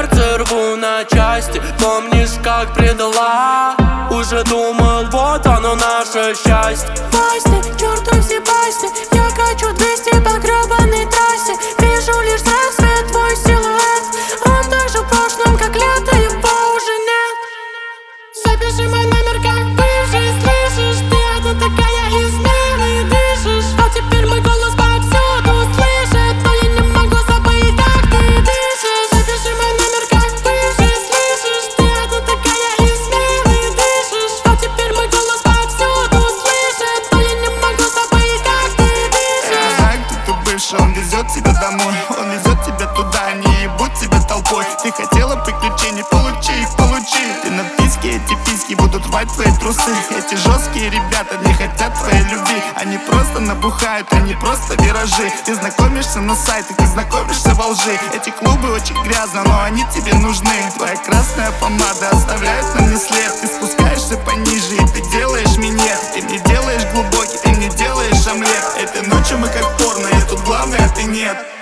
сердце рву на части. Помнишь, как предала? Уже думал, вот оно наше счастье. Пасти, черту все пасти. Я качу 200 по гребаной трассе. Вижу лишь рассвет, твой силуэт. Он так же в прошлом, как лето, его уже нет. Запиши мой номер как бывший. Слышишь, ты это такая измены дышишь. А теперь мой голос повсюду слышит, но я не могу забыть, как ты дышишь. Запиши мой номер как бывший. Слышишь, ты это такая измены дышишь. А теперь мой голос повсюду слышит, но я не могу забыть, как ты дышишь. Я знаю, кто ты бывший, он везет тебя домой. Он везет тебя туда, они ебут тебя толпой. Ты хотела приключений, получи их, получи. Ты на письке, эти письки будут рвать твои трусы. Эти жесткие ребята не хотят твоей любви. Они просто набухают, они просто виражи. Ты знакомишься на сайтах, ты знакомишься во лжи. Эти клубы очень грязно, но они тебе нужны. Твоя красная помада оставляет на мне след. Ты спускаешься пониже и ты делаешь минет. Ты мне делаешь глубокий, ты мне делаешь омлет. Этой ночью мы как порно, и тут главное ты нет.